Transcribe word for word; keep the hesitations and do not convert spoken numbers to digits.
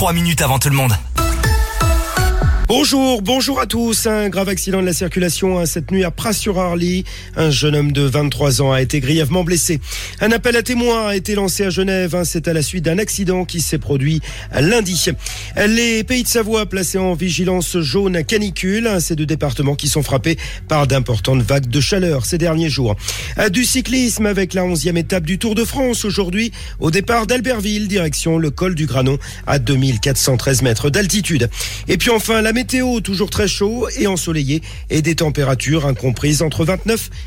trois minutes avant tout le monde. Bonjour, bonjour à tous. Un grave accident de la circulation cette nuit à Pras-sur-Arly. Un jeune homme de vingt-trois ans a été grièvement blessé. Un appel à témoins a été lancé à Genève. C'est à la suite d'un accident qui s'est produit lundi. Les Pays de Savoie placés en vigilance jaune canicule. Ces deux départements qui sont frappés par d'importantes vagues de chaleur ces derniers jours. Du cyclisme avec la onzième étape du Tour de France aujourd'hui au départ d'Albertville, direction le col du Granon à deux mille quatre cent treize mètres d'altitude. Et puis enfin la météo, toujours très chaud et ensoleillé et des températures incomprises entre vingt-neuf